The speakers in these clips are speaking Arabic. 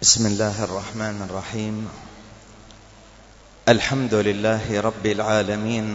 بسم الله الرحمن الرحيم. الحمد لله رب العالمين،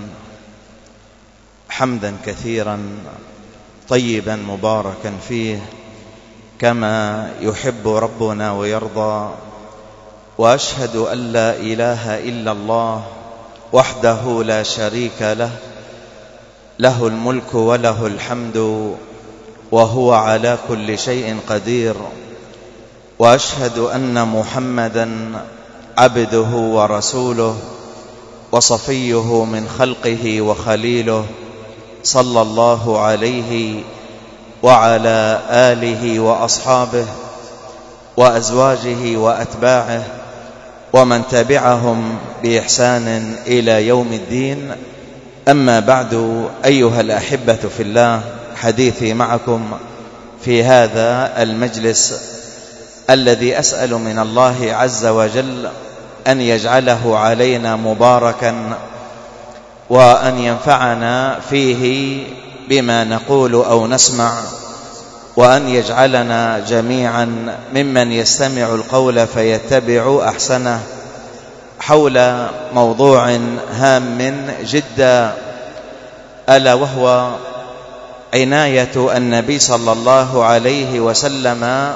حمدا كثيرا طيبا مباركا فيه كما يحب ربنا ويرضى. وأشهد أن لا إله إلا الله وحده لا شريك له، له الملك وله الحمد وهو على كل شيء قدير. وأشهد أن محمدا عبده ورسوله وصفيه من خلقه وخليله، صلى الله عليه وعلى آله وأصحابه وأزواجه وأتباعه ومن تبعهم بإحسان إلى يوم الدين. أما بعد، أيها الأحبة في الله، حديثي معكم في هذا المجلس الذي أسأل من الله عز وجل أن يجعله علينا مباركا، وأن ينفعنا فيه بما نقول أو نسمع، وأن يجعلنا جميعا ممن يستمع القول فيتبع أحسنه، حول موضوع هام جدا، ألا وهو عناية النبي صلى الله عليه وسلم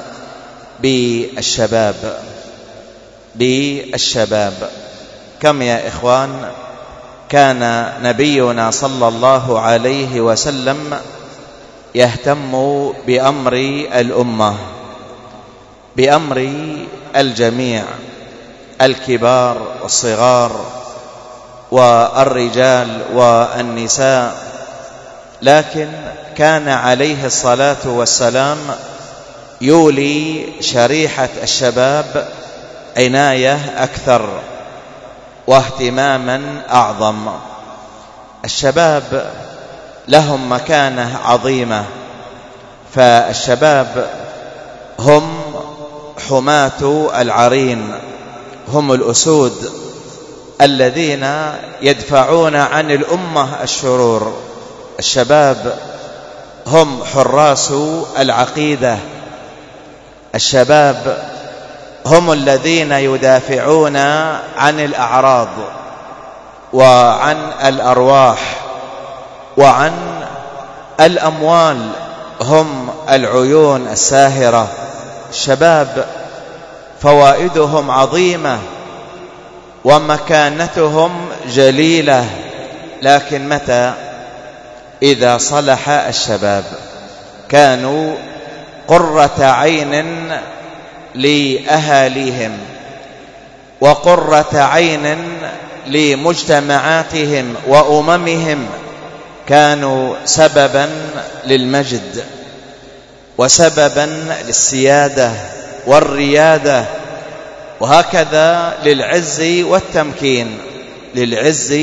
بالشباب. كم يا إخوان كان نبينا صلى الله عليه وسلم يهتم بأمر الأمة، بأمر الجميع، الكبار والصغار والرجال والنساء، لكن كان عليه الصلاة والسلام يولي شريحة الشباب عناية أكثر واهتماما أعظم. الشباب لهم مكانة عظيمة، فالشباب هم حماة العرين، هم الأسود الذين يدفعون عن الأمة الشرور. الشباب هم حراس العقيدة، الشباب هم الذين يدافعون عن الأعراض وعن الأرواح وعن الأموال، هم العيون الساهرة. الشباب فوائدهم عظيمة ومكانتهم جليلة، لكن متى؟ إذا صلح الشباب كانوا قرة عين لأهاليهم وقرة عين لمجتمعاتهم وأممهم، كانوا سببا للمجد وسببا للسيادة والريادة، وهكذا للعز والتمكين، للعز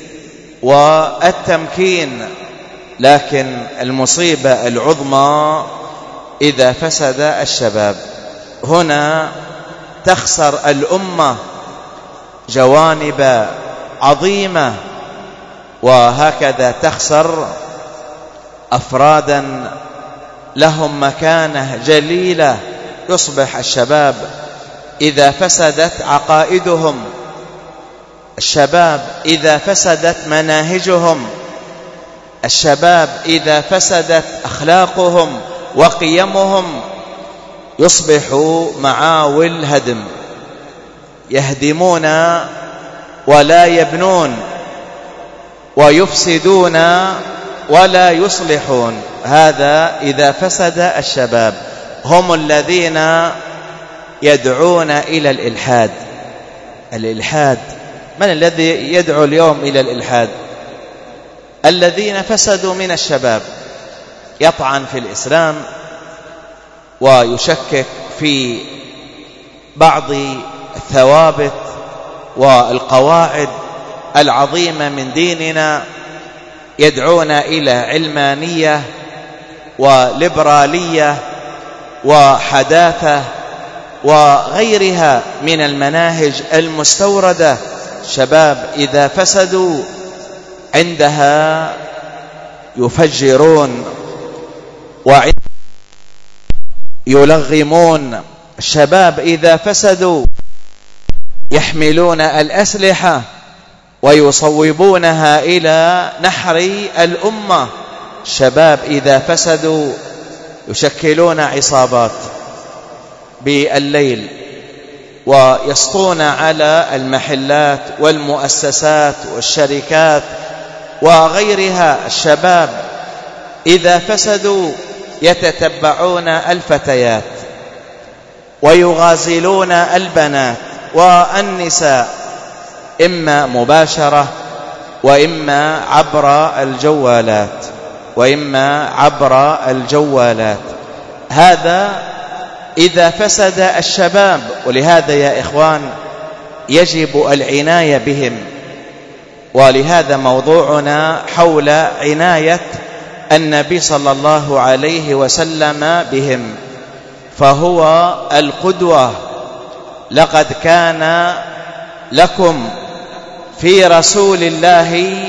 والتمكين. لكن المصيبة العظمى إذا فسد الشباب، هنا تخسر الأمة جوانب عظيمة، وهكذا تخسر أفرادا لهم مكانة جليلة. يصبح الشباب إذا فسدت عقائدهم، الشباب إذا فسدت مناهجهم، الشباب إذا فسدت أخلاقهم وقيمهم، يصبحوا معاول هدم، يهدمون ولا يبنون، ويفسدون ولا يصلحون. هذا إذا فسد الشباب. هم الذين يدعون إلى الإلحاد. الإلحاد، من الذي يدعو اليوم إلى الإلحاد؟ الذين فسدوا من الشباب، يطعن في الإسلام ويشكك في بعض الثوابت والقواعد العظيمة من ديننا، يدعون إلى علمانية وليبرالية وحداثة وغيرها من المناهج المستوردة. شباب إذا فسدوا عندها يفجرون يلغمون الشباب إذا فسدوا يحملون الأسلحة ويصوبونها إلى نحر الأمة. الشباب إذا فسدوا يشكلون عصابات بالليل ويسطون على المحلات والمؤسسات والشركات وغيرها. الشباب إذا فسدوا يتتبعون الفتيات ويغازلون البنات والنساء، إما مباشرة وإما عبر الجوالات. هذا إذا فسد الشباب. ولهذا يا إخوان يجب العناية بهم، ولهذا موضوعنا حول عناية النبي صلى الله عليه وسلم بهم، فهو القدوة. لقد كان لكم في رسول الله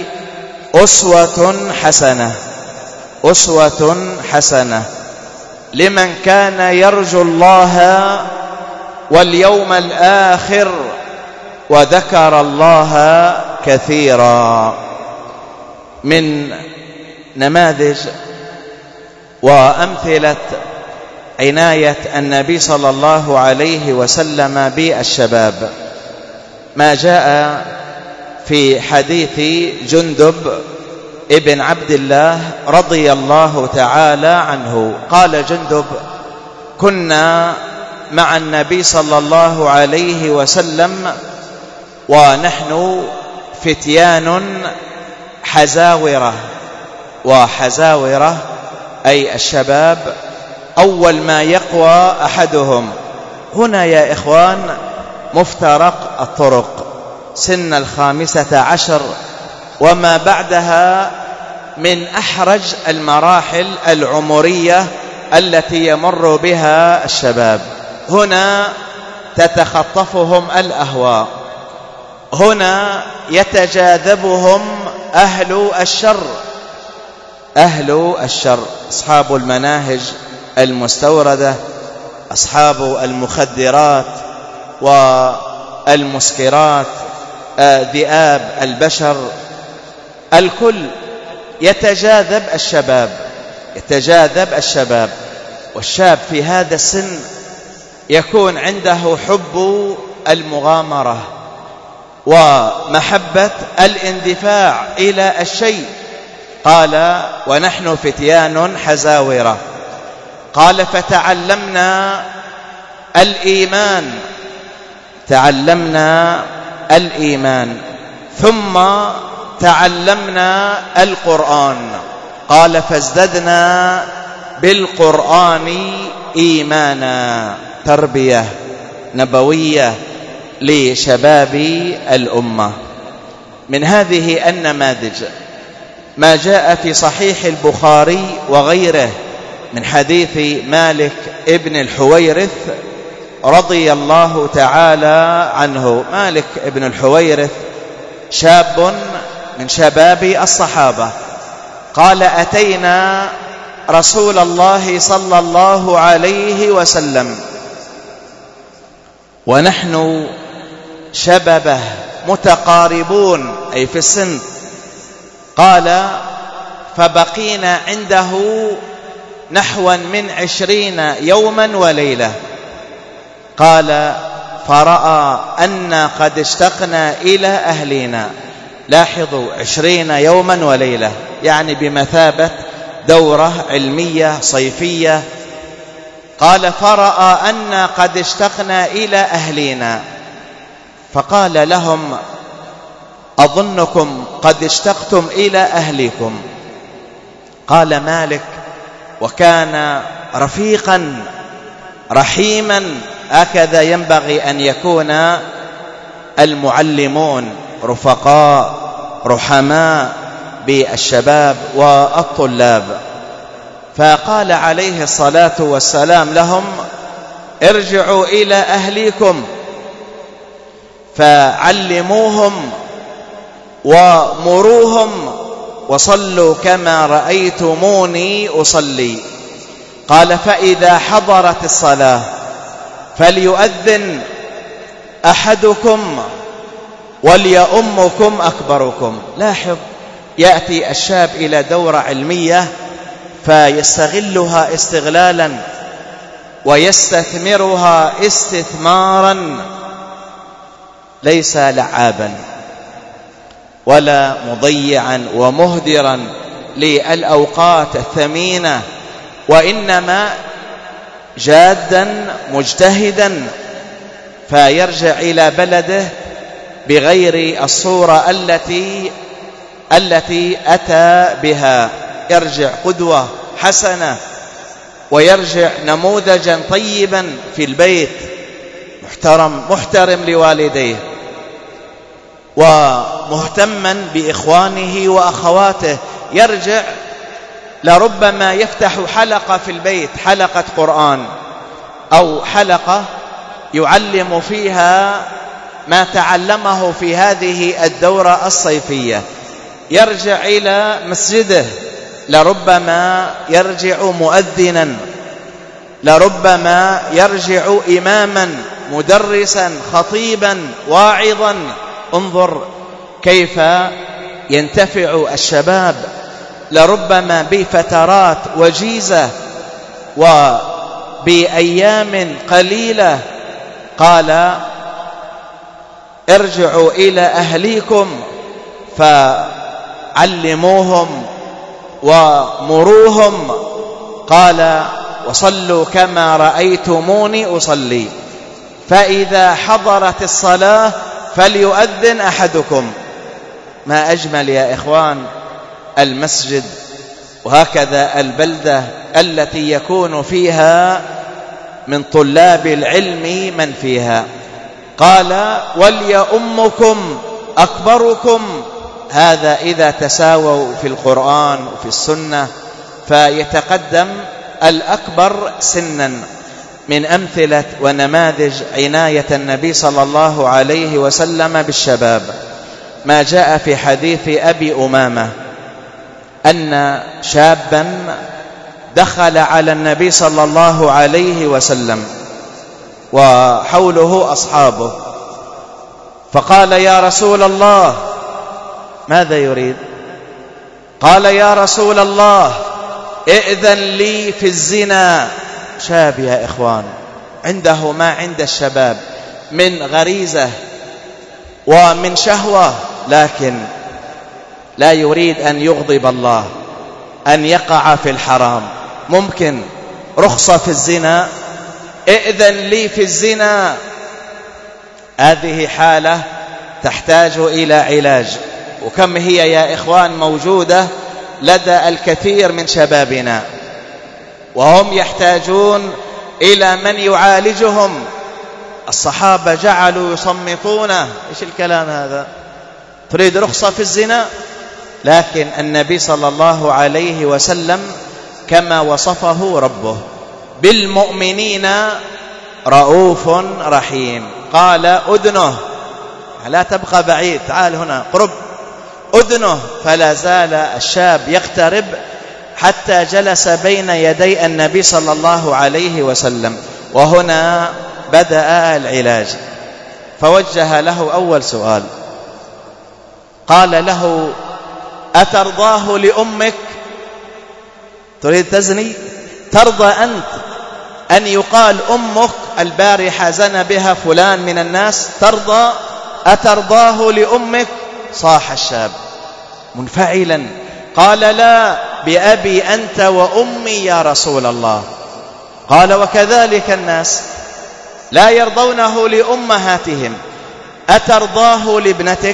أسوة حسنة لمن كان يرجو الله واليوم الآخر وذكر الله كثيرا. من نماذج وأمثلة عناية النبي صلى الله عليه وسلم بالشباب ما جاء في حديث جندب ابن عبد الله رضي الله تعالى عنه. قال جندب: كنا مع النبي صلى الله عليه وسلم ونحن فتيان حزاورة، وحزاورة أي الشباب أول ما يقوى أحدهم. هنا يا إخوان مفترق الطرق، سن 15 وما بعدها من أحرج المراحل العمرية التي يمر بها الشباب. هنا تتخطفهم الأهواء، هنا يتجاذبهم أهل الشر، أصحاب المناهج المستوردة، أصحاب المخدرات والمسكرات، ذئاب البشر. الكل يتجاذب الشباب. والشاب في هذا السن يكون عنده حب المغامرة ومحبة الاندفاع إلى الشيء. قال: ونحن فتيان حزاورة. قال: فتعلمنا الإيمان ثم تعلمنا القرآن. قال: فازددنا بالقرآن إيمانا. تربية نبوية لشباب الأمة. من هذه النماذج ما جاء في صحيح البخاري وغيره من حديث مالك ابن الحويرث رضي الله تعالى عنه. مالك ابن الحويرث شاب من شباب الصحابة. قال: أتينا رسول الله صلى الله عليه وسلم ونحن شبابه متقاربون أي في السن. قال: فبقينا عنده نحوا من 20 يوما وليلة. قال: فرأى أن قد اشتقنا إلى أهلنا. لاحظوا 20 يوما وليلة، يعني بمثابة دورة علمية صيفية. قال: فرأى أن قد اشتقنا إلى أهلنا. فقال لهم: أظنكم قد اشتقتم إلى أهلكم. قال مالك: وكان رفيقا رحيما. هكذا ينبغي أن يكون المعلمون، رفقاء رحماء بالشباب والطلاب. فقال عليه الصلاة والسلام لهم: ارجعوا إلى أهليكم فعلموهم ومروهم وصلوا كما رأيتموني أصلي. قال: فإذا حضرت الصلاة فليؤذن أحدكم وليؤمكم أكبركم. لاحظ، يأتي الشاب إلى دورة علمية فيستغلها استغلالا ويستثمرها استثمارا، ليس لعابا ولا مضيعا ومهدرا للأوقات الثمينة، وإنما جادا مجتهدا، فيرجع إلى بلده بغير الصورة التي أتى بها، يرجع قدوة حسنة، ويرجع نموذجا طيبا في البيت، محترم لوالديه، ومهتما بإخوانه وأخواته. يرجع لربما يفتح حلقة في البيت، حلقة قرآن أو حلقة يعلم فيها ما تعلمه في هذه الدورة الصيفية. يرجع إلى مسجده، لربما يرجع مؤذنا، لربما يرجع إماما مدرسا خطيبا واعظا. انظر كيف ينتفع الشباب، لربما بفترات وجيزة وبأيام قليلة. قال: ارجعوا إلى أهليكم فعلموهم ومروهم. قال: وصلوا كما رأيتموني أصلي، فإذا حضرت الصلاة فليؤذن أحدكم. ما أجمل يا إخوان المسجد، وهكذا البلدة التي يكون فيها من طلاب العلم من فيها. قال: وليؤمكم أكبركم. هذا إذا تساووا في القرآن وفي السنة، فيتقدم الأكبر سنا. من أمثلة ونماذج عناية النبي صلى الله عليه وسلم بالشباب ما جاء في حديث أبي أمامة أن شابا دخل على النبي صلى الله عليه وسلم وحوله أصحابه، فقال: يا رسول الله. ماذا يريد؟ قال: يا رسول الله، ائذن لي في الزنا. شاب يا إخوان عنده ما عند الشباب من غريزة ومن شهوة، لكن لا يريد أن يغضب الله، أن يقع في الحرام. ممكن رخصة في الزنا، ائذن لي في الزنا. هذه حالة تحتاج إلى علاج، وكم هي يا إخوان موجودة لدى الكثير من شبابنا، وهم يحتاجون إلى من يعالجهم. الصحابة جعلوا يصمتونه. إيش الكلام هذا؟ تريد رخصة في الزنا؟ لكن النبي صلى الله عليه وسلم كما وصفه ربه: بالمؤمنين رؤوف رحيم. قال: أدنه، لا تبقى بعيد، تعال هنا قرب، أدنه. فلا زال الشاب يقترب حتى جلس بين يدي النبي صلى الله عليه وسلم. وهنا بدأ العلاج، فوجه له أول سؤال، قال له: أترضاه لأمك؟ تريد تزني؟ ترضى أنت أن يقال أمك البارحة زنى بها فلان من الناس؟ ترضى؟ أترضاه لأمك؟ صاح الشاب منفعلا، قال: لا، بأبي أنت وأمي يا رسول الله. قال: وكذلك الناس لا يرضونه لأمهاتهم، أترضاه لابنتك؟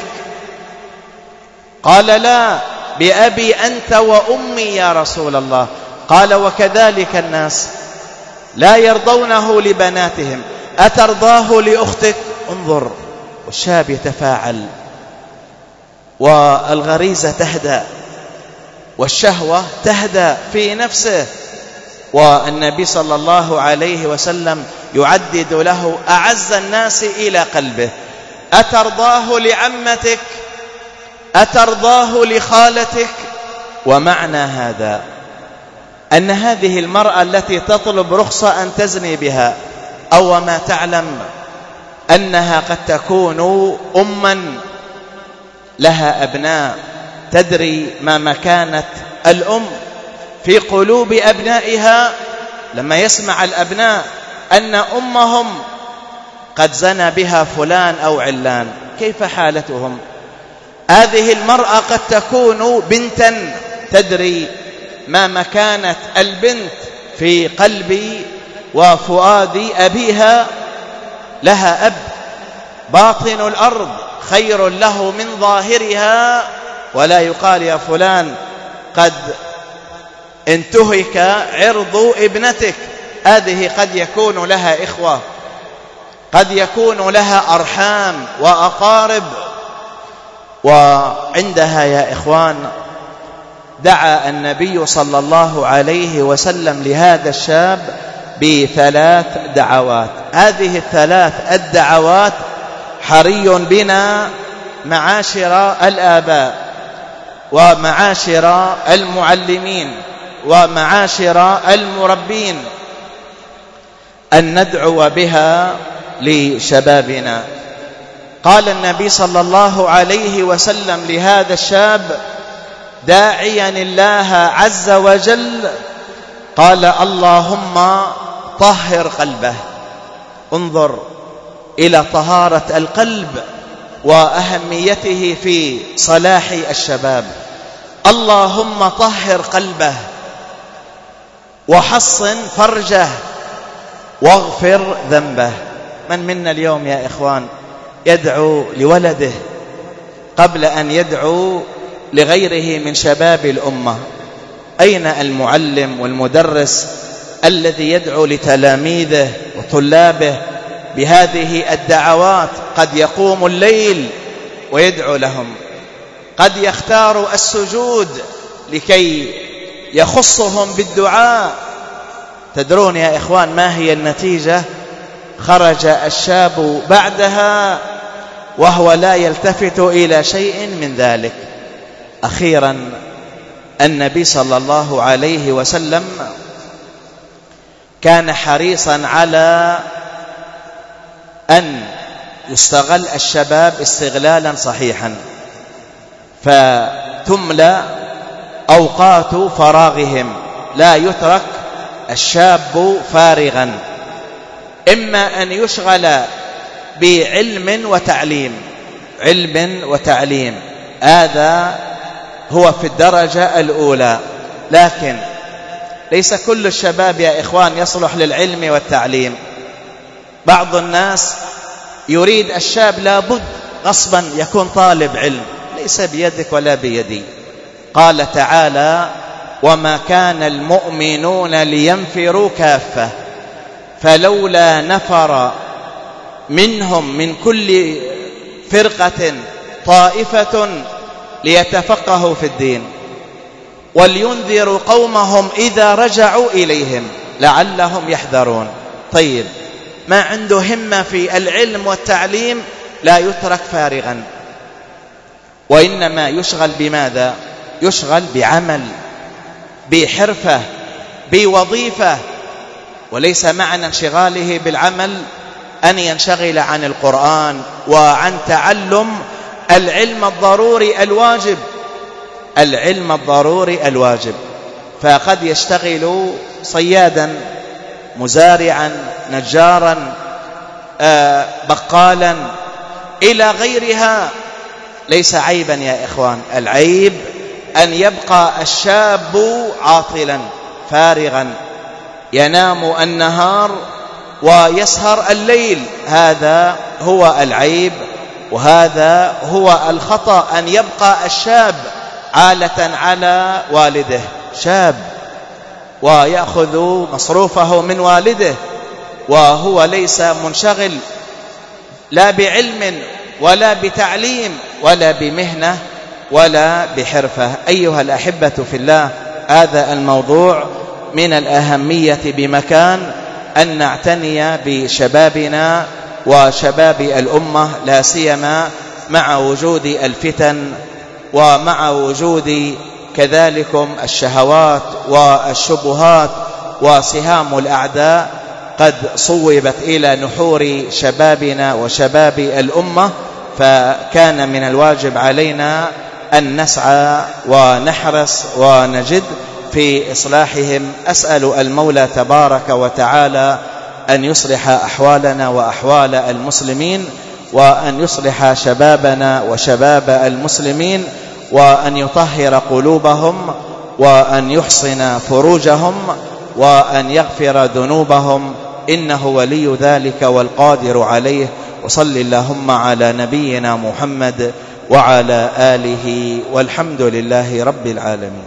قال: لا، بأبي أنت وأمي يا رسول الله. قال: وكذلك الناس لا يرضونه لبناتهم، أترضاه لأختك؟ انظر، والشاب يتفاعل، والغريزة تهدأ، والشهوة تهدأ في نفسه، والنبي صلى الله عليه وسلم يعدد له أعز الناس إلى قلبه: أترضاه لعمتك؟ أترضاه لخالتك؟ ومعنى هذا أن هذه المرأة التي تطلب رخصة أن تزني بها أو ما تعلم أنها قد تكون أما لها أبناء؟ تدري ما مكانة الأم في قلوب أبنائها لما يسمع الأبناء أن أمهم قد زنى بها فلان أو علان؟ كيف حالتهم؟ هذه المرأة قد تكون بنتا، تدري ما مكانة البنت في قلب وفؤاد أبيها؟ لها أب باطن الأرض خير له من ظاهرها، ولا يقال يا فلان قد انتهك عرض ابنتك. هذه قد يكون لها إخوة، قد يكون لها أرحام وأقارب، وعندها يا إخوان دعا النبي صلى الله عليه وسلم لهذا الشاب ب3 دعوات. هذه ال3 الدعوات حري بنا معاشر الآباء ومعاشر المعلمين ومعاشر المربين أن ندعو بها لشبابنا. قال النبي صلى الله عليه وسلم لهذا الشاب داعيا الله عز وجل، قال اللهم طهر قلبه. انظر إلى طهارة القلب وأهميته في صلاح الشباب. اللهم طهر قلبه وحصن فرجه واغفر ذنبه. من منا اليوم يا إخوان يدعو لولده قبل أن يدعو لغيره من شباب الأمة؟ أين المعلم والمدرس الذي يدعو لتلاميذه وطلابه بهذه الدعوات؟ قد يقوم الليل ويدعو لهم، قد يختار السجود لكي يخصهم بالدعاء. تدرون يا إخوان ما هي النتيجة؟ خرج الشاب بعدها وهو لا يلتفت إلى شيء من ذلك. أخيرا النبي صلى الله عليه وسلم كان حريصا على أن يستغل الشباب استغلالا صحيحا، فتملى أوقات فراغهم، لا يترك الشاب فارغا، إما أن يشغل بعلم وتعليم، علم وتعليم، هذا هو في الدرجة الأولى. لكن ليس كل الشباب يا إخوان يصلح للعلم والتعليم. بعض الناس يريد الشاب لابد غصبا يكون طالب علم، ليس بيدك ولا بيدي. قال تعالى وما كان المؤمنون لينفروا كافة فلولا نفر منهم من كل فرقة طائفة ليتفقهوا في الدين ولينذروا قومهم إذا رجعوا إليهم لعلهم يحذرون. طيب، ما عنده همة في العلم والتعليم لا يترك فارغا، وإنما يشغل بماذا؟ يشغل بعمل، بحرفة، بوظيفة. وليس معنى انشغاله بالعمل أن ينشغل عن القرآن وعن تعلم العلم الضروري الواجب، العلم الضروري الواجب. فقد يشتغل صيادا، مزارعا، نجارا، بقالا إلى غيرها. ليس عيبا يا إخوان، العيب أن يبقى الشاب عاطلا فارغا ينام النهار ويسهر الليل. هذا هو العيب، وهذا هو الخطأ، أن يبقى الشاب عالة على والده، شاب ويأخذ مصروفه من والده وهو ليس منشغل لا بعلم ولا بتعليم ولا بمهنة ولا بحرفة. أيها الأحبة في الله، هذا الموضوع من الأهمية بمكان أن نعتني بشبابنا وشباب الأمة، لا سيما مع وجود الفتن ومع وجود كذلك الشهوات والشبهات وسهام الأعداء. قد صوبت إلى نحور شبابنا وشباب الأمة، فكان من الواجب علينا أن نسعى ونحرص ونجد في إصلاحهم. أسأل المولى تبارك وتعالى أن يصلح أحوالنا وأحوال المسلمين، وأن يصلح شبابنا وشباب المسلمين، وأن يطهر قلوبهم، وأن يحصن فروجهم، وأن يغفر ذنوبهم، إنه ولي ذلك والقادر عليه. وصل اللهم على نبينا محمد وعلى آله، والحمد لله رب العالمين.